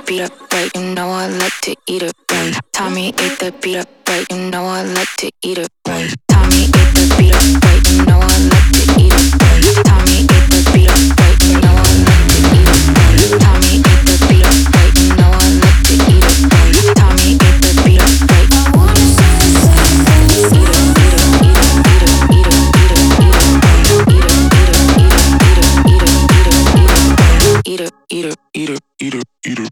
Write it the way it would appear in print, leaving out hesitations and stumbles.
beat up right, you know I like to eat it right. Tommy ate the beat up right, you know I like to eat it right. Tommy ate the beat up right, you know I like to eat it right. Tommy ate the beat up right, you know I like to eat it right. Tommy ate the beat up right, you know I like to eat it right. Tommy ate the beat up right. I wanna say eat it, eat it, eat it, eat it, eat it, eat it, eat it, eat it, eat it, eat it, eat it, eat it, eat it, eat it, eat it, eat it, eat it, eat it, eat it.